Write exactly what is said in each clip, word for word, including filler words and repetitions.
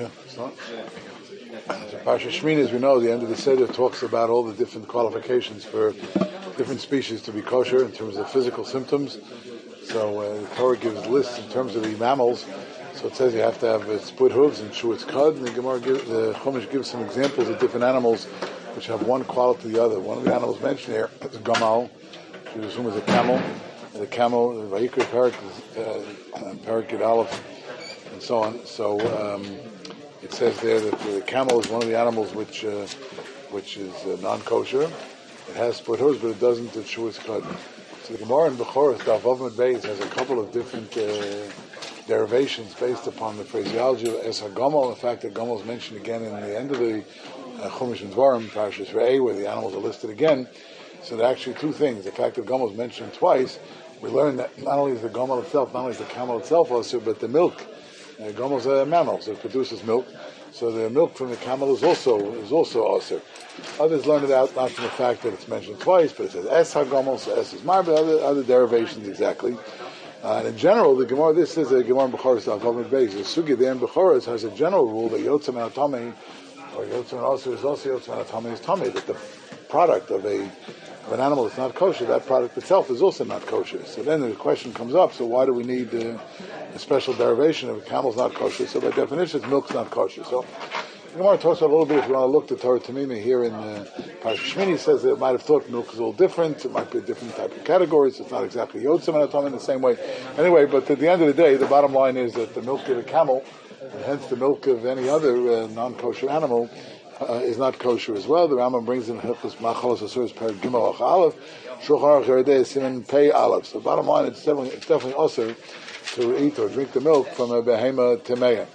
Yeah, it's not. So Parsha Shmini, as we know, the end of the Seder talks about all the different qualifications for different species to be kosher in terms of physical symptoms. So uh, the Torah gives lists in terms of the mammals. So it says you have to have uh, split hooves and shuatz cud. And the Gemara, give, the Chumash gives some examples of different animals which have one quality to the other. One of the animals mentioned here is a gamal, which we assume is a camel. And the camel, the Vayikra Parak, uh, Parak Gid Aleph, and so on. So um, it says there that the camel is one of the animals which uh, which is uh, non-kosher. It has split hooves, but it doesn't at shuatz cud. So the Gemara in Bechoros, Daf Vav Amud Beis, has a couple of different uh, derivations based upon the phraseology of Es HaGomel. In fact, the Gomel is mentioned again in the end of the uh, Chumash and Dvarim, Parashas Re'eh, where the animals are listed again. So there are actually two things. The fact that Gomel is mentioned twice, we learn that not only is the Gomel itself, not only is the camel itself also, but the milk. Uh, Gomel is a mammal, so it produces milk. So the milk from the camel is also is also also. Others learn it out not from the fact that it's mentioned twice, but it says Es HaGomel, so Es is Mar, but other, other derivations exactly. Uh, and in general, the Gemara, this is a Gemara in Bechoros, Daf Vav Amud Beis. The Sugi there in Bechoros has a general rule that Yotzei Min HaTamei, or Yotzei Min Asur is also Yotzei Min HaTamei is Tamei, that the product of a of an animal that's not kosher, that product itself is also not kosher. So then the question comes up, so why do we need uh, a special derivation if a camel's not kosher? So by definition, milk's not kosher. So the Gemara talks about a little bit, if you want to look at Torah Tamimi here in uh, Parashas Shmini, says that it might have thought milk is a little different, it might be a different type of categories, it's not exactly Yotzei Min HaTamei in the same way. Anyway, but at the end of the day, the bottom line is that the milk of a camel, and hence the milk of any other uh, non-kosher animal, Uh, is not kosher as well. The Rambam brings in Hilchos Machalos Asuros Per Gimel Ach Aleph, Shulchan Aruch Yeridei Siman Pei Aleph. So bottom line, it's definitely it's definitely also to eat or drink the milk from a behema temeya.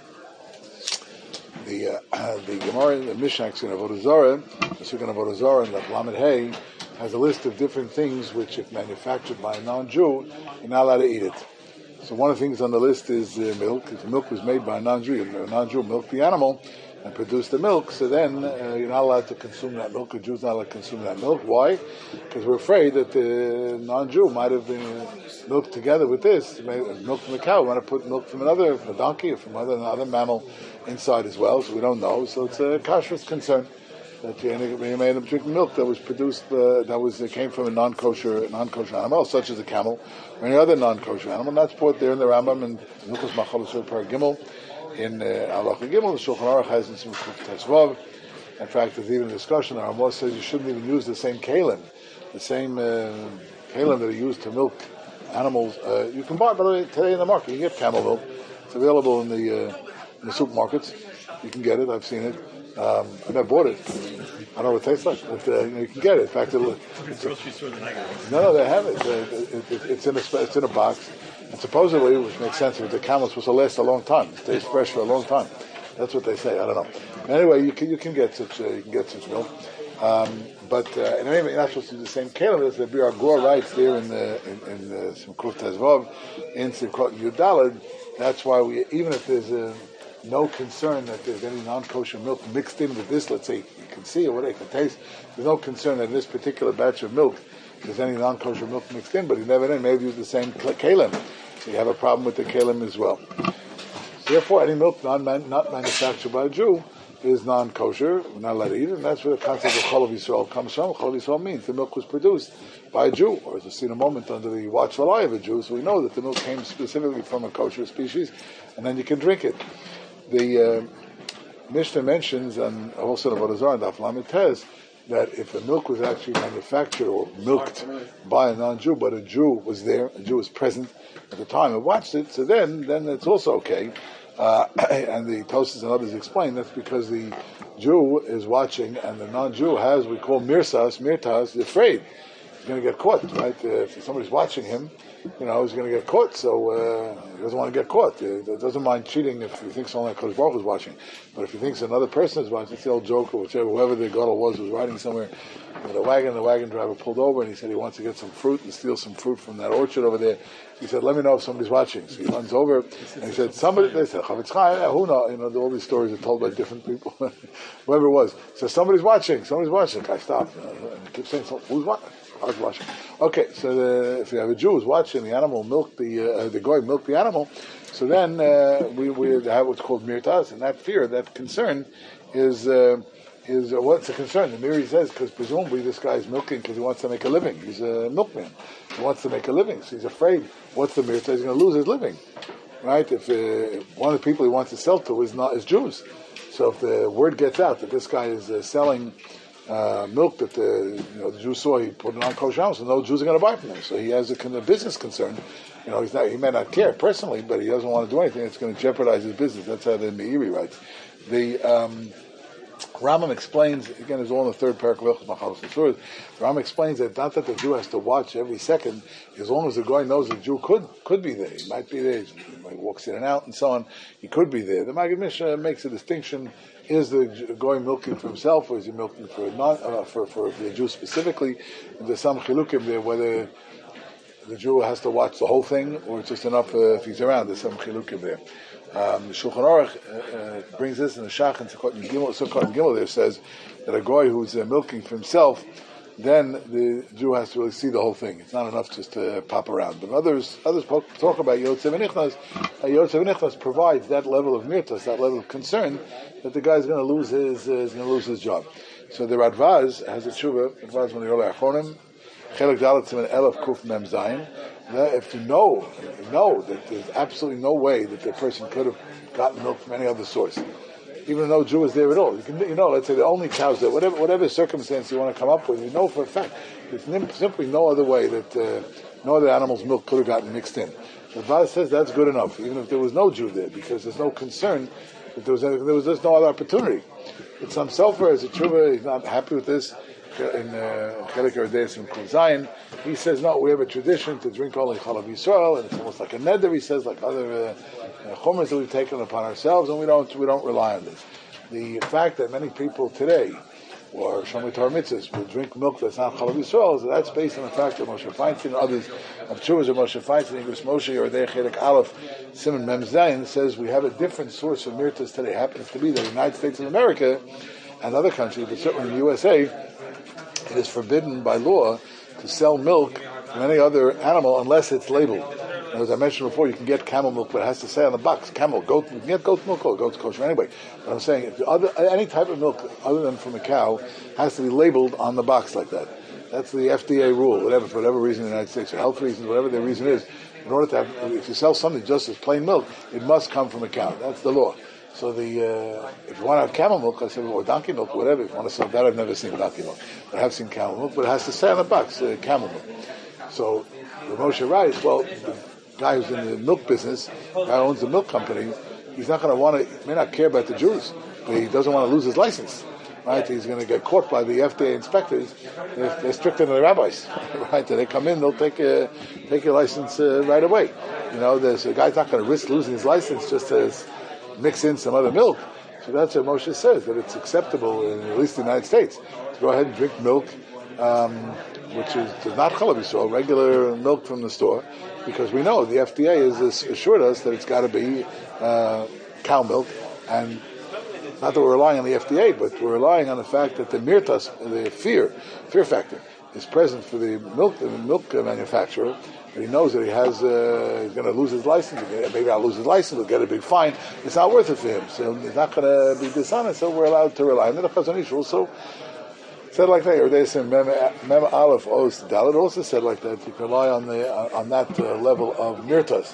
The uh, the Gemara, the Mishnah in Avodah Zarah, the Sugan Avodah Zarah in the Lamed Hay has a list of different things which, if manufactured by a non-Jew, you're not allowed to eat it. So one of the things on the list is uh, milk. If the milk was made by a non-Jew, a non-Jew milked the animal and produce the milk, so then uh, you're not allowed to consume that milk. A Jew's not allowed to consume that milk. Why? Because we're afraid that the non-Jew might have been milked together with this, milk from the cow, might have put milk from another, from a donkey, or from another, another mammal inside as well, so we don't know. So it's a kashrus concern that you may end up drinking milk that was produced, uh, that was that came from a non-kosher, non-kosher animal, such as a camel, or any other non-kosher animal. And that's brought there in the Rambam and Hilchos Machalos Per Gimel. In Halacha Gimel, the Shulchan Aruch has in some Kuf Tesvav. In fact, there's even a discussion. The Rambam says you shouldn't even use the same kalim, the same uh, kalim that are used to milk animals. Uh, you can buy, by the way, today in the market, you get camel milk. It's available in the uh, in the supermarkets. You can get it. I've seen it. Um, I never bought it. I don't know what it tastes like, but uh, you, know, you can get it. In fact, it, it's, it's, no, no, they have it. Uh, it, it. It's in a it's in a box. And supposedly, which makes sense, the camel is supposed to last a long time. It stays fresh for a long time. That's what they say. I don't know. Anyway, you can you can get such uh, you can get such milk, um, but uh, and anyway, you're not supposed to use the same kalim. As the Bir Agor writes there in the in, in the Simchut Tezvav in Simchut Yudalad. That's why we, even if there's a, no concern that there's any non-kosher milk mixed in with this, let's say you can see or whatever you can taste, there's no concern that in this particular batch of milk there's any non-kosher milk mixed in, but you never know, maybe use the same kalim. So you have a problem with the kalim as well. Therefore, any milk non not manufactured by a Jew is non-kosher. We're not allowed to eat it, and that's where the concept of Chol Yisrael comes from. Chol Yisrael means the milk was produced by a Jew, or as we've seen a moment, under the watchful eye of a Jew, so we know that the milk came specifically from a kosher species, and then you can drink it. The uh, Mishnah mentions, and also the Avodah Zarah and Daf Lamed Tes, that if the milk was actually manufactured or milked by a non-Jew, but a Jew was there, a Jew was present at the time and watched it, so then then it's also okay. Uh, and the Tosas and others explain that's because the Jew is watching and the non-Jew has, we call mirsas, mirtas, is afraid. He's going to get caught, right? Uh, if somebody's watching him, you know, he's going to get caught, so uh, he doesn't want to get caught. He doesn't mind cheating if he thinks only Kodesh Baruch Hu is watching. But if he thinks another person is watching, it's the old joke, or whichever, whoever the gadol was was riding somewhere with a wagon, the wagon driver pulled over and he said he wants to get some fruit and steal some fruit from that orchard over there. He said, let me know if somebody's watching. So he runs over and he said, somebody, they said, Chavetz Chaim, who knows? You know, all these stories are told by different people, whoever it was. So somebody's watching, somebody's watching. I stopped. You know, and he keeps saying, so, who's watching? I was watching. Okay, so the, if you have a Jew who's watching the animal milk the uh, the goy milk the animal, So then uh, we, we have what's called mirtas, and that fear, that concern, is uh, is uh, what's the concern? The Miri says, because presumably this guy is milking because he wants to make a living. He's a milkman. He wants to make a living, so he's afraid. What's the mirta? He's going to lose his living, right? If uh, one of the people he wants to sell to is not is Jews, so if the word gets out that this guy is uh, selling uh, milk that the you know the Jews saw, he put it on kosher, so no Jews are going to buy from him. So he has a, a business concern. You know, he's not, he may not care personally, but he doesn't want to do anything that's going to jeopardize his business. That's how the Meiri writes. The um, Rambam explains, again, it's all in the third paragraph of Machalos Asuras. Rambam explains that not that the Jew has to watch every second, as long as the guy knows the Jew could could be there. He might be there, he walks in and out and so on, he could be there. The Maggid Mishnah makes a distinction. Is the guy milking for himself, or is he milking for a non, uh, for, for, for the Jew specifically? And there's some chilukim there, whether the Jew has to watch the whole thing, or it's just enough uh, if he's around. There's some chilukim there. Um, the Shulchan Aruch uh, uh, brings this in the Shach and Sukkot and Gimel. Sukkot and Gimel there says that a guy who's uh, milking for himself, then the Jew has to really see the whole thing. It's not enough just to pop around. But others others talk about Yotzev V'Nichnas. Uh, Yotzev V'Nichnas provides that level of mirtas, that level of concern, that the guy's going to lose his uh, is going to lose his job. So the Radvaz has a tshuva. Radvaz when the Yoreh Achronim. Chelik Dalet Siman Elef Kuf Mem Zayin. If you know, you know that there's absolutely no way that the person could have gotten milk from any other source, even though no Jew is there at all. You can, you know, let's say the only cows there, whatever, whatever circumstance you want to come up with, you know for a fact there's simply no other way that uh, no other animal's milk could have gotten mixed in. The Vaz says that's good enough, even if there was no Jew there, because there's no concern that there was any, there was just no other opportunity. But some selfer as a tshuva, he's not happy with this. In Chelik Erdeis in Kuf Zayin, he says no. We have a tradition to drink only Chalav Yisrael, and it's almost like a neder. He says like other uh, chumras that we've taken upon ourselves, and we don't we don't rely on this. The fact that many people today, or Shomei Torah mitzvahs, will drink milk that's not Chalav Yisrael, is that that's based on the fact that Moshe Feinstein and others of Chuvas of Moshe Feinstein, Igros Moshe Erdeis Chelik Aleph Siman Mem Zayin says we have a different source of mirtas today. It happens to be the United States of America and other countries, but certainly in the U S A. It is forbidden by law to sell milk from any other animal unless it's labeled. And as I mentioned before, you can get camel milk, but it has to say on the box, camel, goat, you can get goat milk, or goat's kosher anyway. But I'm saying, if the other, any type of milk other than from a cow has to be labeled on the box like that. That's the F D A rule, whatever, for whatever reason in the United States, or health reasons, whatever the reason is. In order to have, if you sell something just as plain milk, it must come from a cow. That's the law. So the uh, if you want to have camel milk, I said, or donkey milk, whatever. If you want to sell that, I've never seen donkey milk, but I have seen camel milk. But it has to say on the box, uh, camel milk. So the Moshe writes, well, the guy who's in the milk business, the guy who owns the milk company, he's not going to want to. He may not care about the Jews, but he doesn't want to lose his license. Right? He's going to get caught by the F D A inspectors. They're, they're stricter than the rabbis. Right? They come in, they'll take a, take your license uh, right away. You know, there's a guy's not going to risk losing his license just as mix in some other milk. So that's what Moshe says, that it's acceptable, in at least the United States, to go ahead and drink milk, um, which is not Chalav Yisrael, regular milk from the store, because we know the F D A has assured us that it's got to be uh, cow milk, and not that we're relying on the F D A, but we're relying on the fact that the mirtas, the fear, fear factor, is present for the milk, the milk manufacturer. He knows that he has, uh, he's going to lose his license. Maybe I'll lose his license. He'll get a big fine. It's not worth it for him. So he's not going to be dishonest. So we're allowed to rely. And then the Chazon Ish also said like that. Or they said Mem Aleph Oz Dalet also said like that. You can rely on the on that uh, level of mirtas.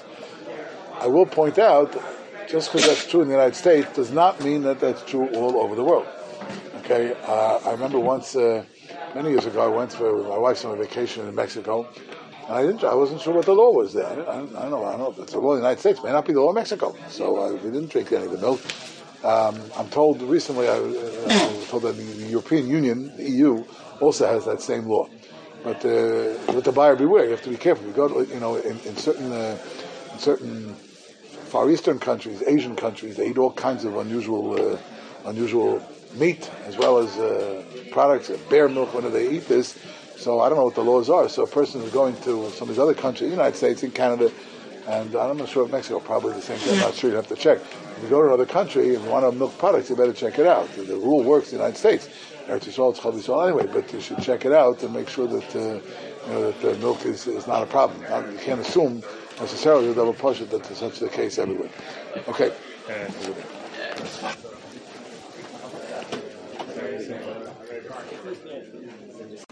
I will point out, just because that's true in the United States, does not mean that that's true all over the world. Okay, uh, I remember once uh, many years ago, I went for my wife's on a vacation in Mexico. I didn't. I wasn't sure what the law was there. I, I, I don't know. I don't know if it's the law in the United States. It may not be the law in Mexico. So uh, we didn't drink any of the milk. Um, I'm told recently. I, uh, I was told that the, the European Union, the E U, also has that same law. But uh, let the buyer beware. You have to be careful. You go to, you know, in, in certain uh, in certain Far Eastern countries, Asian countries, they eat all kinds of unusual uh, unusual meat as well as uh, products, bear milk. When they eat this. So I don't know what the laws are. So a person is going to some of these other countries, the United States, in Canada, and I'm not sure if Mexico, probably the same thing. I'm not sure. You have to check. If you go to another country and you want to have milk products, you better check it out. The, the rule works in the United States. Eretz Yisrael, it's Chalav Yisrael anyway, but you should check it out and make sure that uh, you know that the milk is, is not a problem. Now, you can't assume necessarily a double pashut that is such the case everywhere. Okay.